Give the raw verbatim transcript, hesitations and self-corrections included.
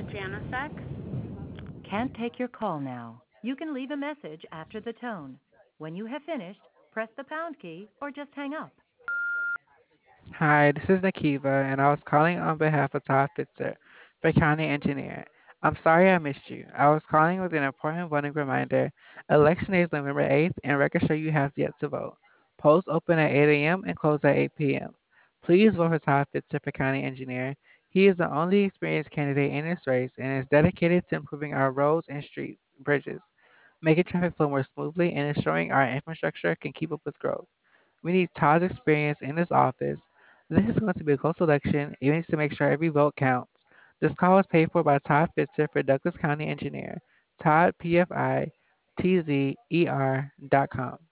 to Janasek. Can't take your call now. You can leave a message after the tone. When you have finished, press the pound key or just hang up. Hi, this is Nakiva, and I was calling on behalf of Todd Fitzer, the county engineer. I'm sorry I missed you. I was calling with an important voting reminder. Election day is November eighth, and record show you have yet to vote. Polls open at eight a m and close at eight p m Please vote for Todd Fitzer for county engineer. He is the only experienced candidate in this race and is dedicated to improving our roads and street bridges, making traffic flow more smoothly, and ensuring our infrastructure can keep up with growth. We need Todd's experience in this office. This is going to be a close election. It needs to make sure every vote counts. This call was paid for by Todd Fitzer for Douglas County Engineer. Todd, P F I, T Z E R dot com.